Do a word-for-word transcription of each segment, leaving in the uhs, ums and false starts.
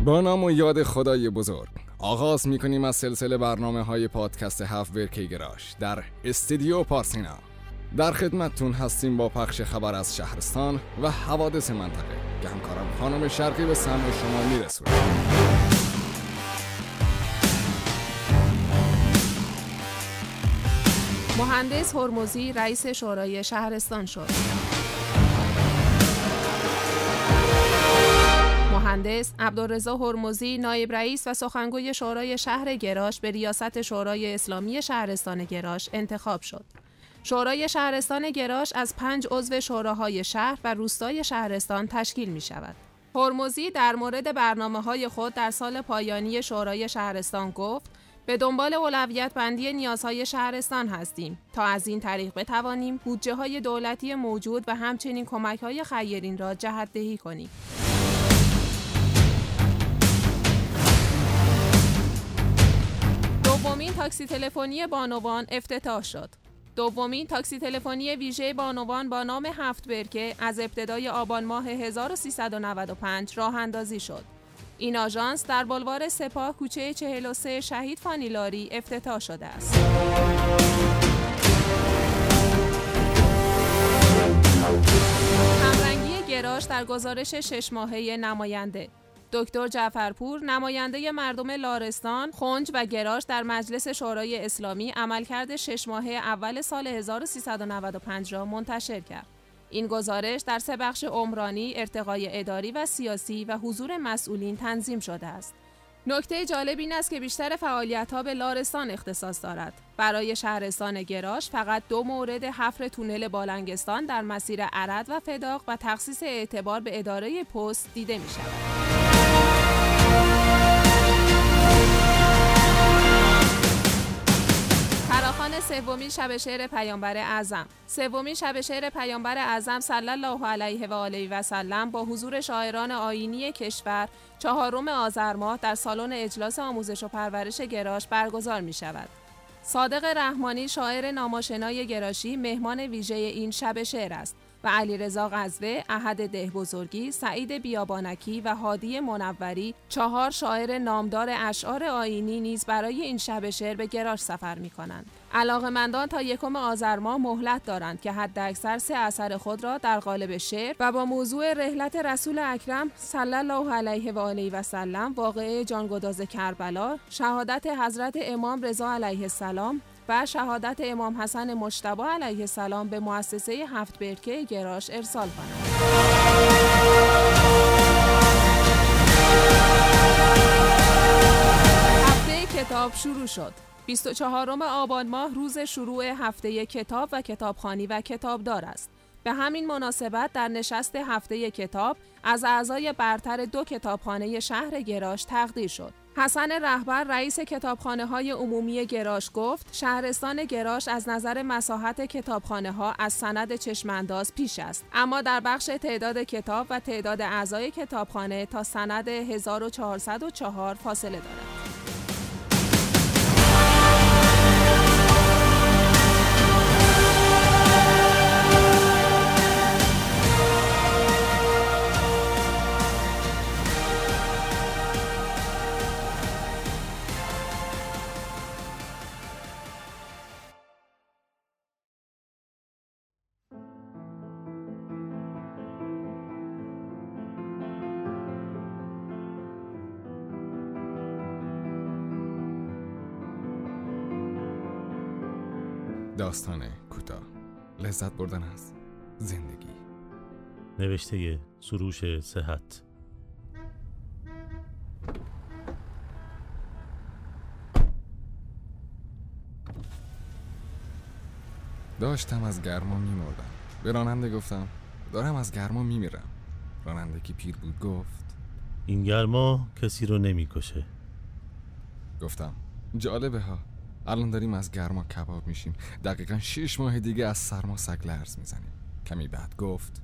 با نام و یاد خدای بزرگ آغاز میکنیم از سلسله برنامه های پادکست هفت برکه گراژ در استودیو پارسینا. در خدمتتون هستیم با پخش خبر از شهرستان و حوادث منطقه که همکارم خانم شرقی به سمع شما میرسونه. مهندس هرمزی رئیس شورای شهرستان شد. مهندس عبدالرضا هرمزی نایب رئیس و سخنگوی شورای شهر گراژ به ریاست شورای اسلامی شهرستان گراژ انتخاب شد. شورای شهرستان گراژ از پنج عضو شوراهای شهر و روستای شهرستان تشکیل می شود. هرمزی در مورد برنامه‌های خود در سال پایانی شورای شهرستان گفت: به دنبال اولویت بندی نیازهای شهرستان هستیم تا از این طریق بتوانیم بودجه‌های دولتی موجود و همچنین کمک‌های خیرین را جهت‌دهی کنیم. دومین تاکسی تلفنی بانوان افتتاح شد. دومین تاکسی تلفنی ویژه بانوان با نام هفت برکه از ابتدای آبان ماه هزار و سیصد و نود و پنج راه اندازی شد. این آژانس در بلوار سپاه کوچه چهل و سه شهید فانیلاری افتتاح شده است. همرنگی گراژ در گزارش شش ماهه نماینده. دکتر جعفرپور نماینده مردم لارستان، خنج و گراژ در مجلس شورای اسلامی عملکرد شش ماهه اول سال هزار و سیصد و نود و پنج را منتشر کرد. این گزارش در سه بخش عمرانی، ارتقای اداری و سیاسی و حضور مسئولین تنظیم شده است. نکته جالب این است که بیشتر فعالیت‌ها به لارستان اختصاص دارد. برای شهرستان گراژ فقط دو مورد حفر تونل بالنگستان در مسیر عرد و فداق و تخصیص اعتبار به اداره پست دیده می‌شود. فراخوان سومین شب شعر پیامبر اعظم. سومین شب شعر پیامبر اعظم صلی الله علیه و آله و سلم با حضور شاعران آیینی کشور چهارم آذر ماه در سالن اجلاس آموزش و پرورش گراژ برگزار می شود. صادق رحمانی شاعر ناماشنای گراشی مهمان ویژه این شب شعر است و علیرضا غزوه، احد دهبزرگی، سعید بیابانکی و هادی منوری چهار شاعر نامدار اشعار آیینی نیز برای این شب شعر به گراژ سفر می‌کنند. علاقه‌مندان تا یکم آذر ماه مهلت دارند که حداکثر سه اثر خود را در قالب شعر و با موضوع رحلت رسول اکرم صلی الله علیه و آله و سلم، واقعه جانگداز کربلا، شهادت حضرت امام رضا علیه السلام و شهادت امام حسن مجتبی علیه السلام به مؤسسه هفت برکه گراژ ارسال کنند. هفته کتاب شروع شد. بیست و چهارم آبان ماه روز شروع هفته کتاب و کتابخوانی و کتابدار است. به همین مناسبت در نشست هفته کتاب از اعضای برتر دو کتابخانه شهر گراژ تقدیر شد. حسن رهبر رئیس کتابخانه‌های عمومی گراژ گفت شهرستان گراژ از نظر مساحت کتابخانه‌ها از سند چشم‌انداز پیش است، اما در بخش تعداد کتاب و تعداد اعضای کتابخانه تا سند هزار و چهارصد و چهار فاصله دارد. داستان کوتاه، لذت بردن از زندگی. نوشته سروش صحت. داشتم از گرما میمردم. به راننده گفتم دارم از گرما میمیرم. راننده که پیر بود گفت این گرما کسی رو نمیکشه. گفتم جالبه ها، الان داریم از گرما کباب میشیم، دقیقا شش ماه دیگه از سرما سگ لرز میزنیم. کمی بعد گفت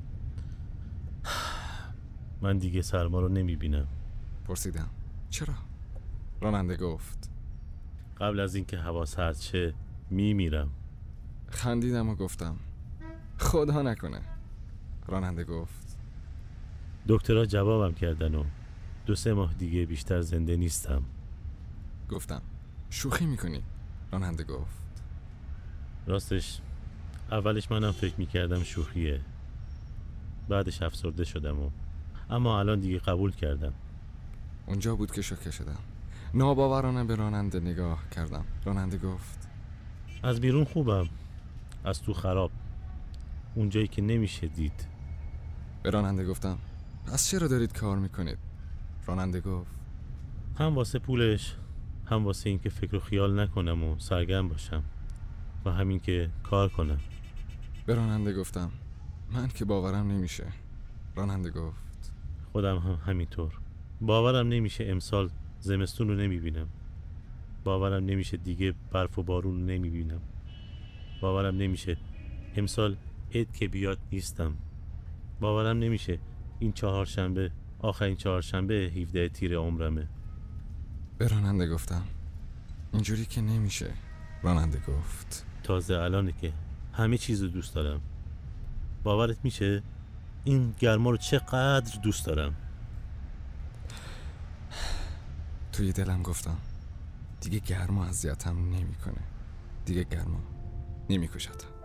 من دیگه سرما رو نمیبینم. پرسیدم چرا؟ راننده گفت قبل از اینکه هوا سرد شه میمیرم. خندیدم و گفتم خدا نکنه. راننده گفت دکترها جوابم کردن و دو سه ماه دیگه بیشتر زنده نیستم. گفتم شوخی میکنی؟ راننده گفت راستش اولش منم فکر میکردم شوخیه، بعدش افسرده شدم و اما الان دیگه قبول کردم. اونجا بود که شوکه شدم. ناباورانه به راننده نگاه کردم. راننده گفت از بیرون خوبم، از تو خراب، اونجایی که نمیشه دید. به راننده گفتم پس چرا دارید کار میکنید؟ راننده گفت هم واسه پولش، هم واسه این که فکر و خیال نکنم و سرگرم باشم و همین که کار کنم. به راننده گفتم من که باورم نمیشه. راننده گفت خودم هم همینطور. باورم نمیشه امسال زمستون رو نمیبینم. باورم نمیشه دیگه برف و بارون رو نمیبینم. باورم نمیشه امسال عید که بیاد نیستم. باورم نمیشه این چهارشنبه آخرین چهارشنبه هفده تیر عمرمه. به راننده گفتم اینجوری که نمیشه. راننده گفت تازه الانه که همه چیز رو دوست دارم. باورت میشه این گرما رو چقدر دوست دارم. توی دلم گفتم دیگه گرما اذیتم نمیکنه. دیگه گرما نمیکشتم.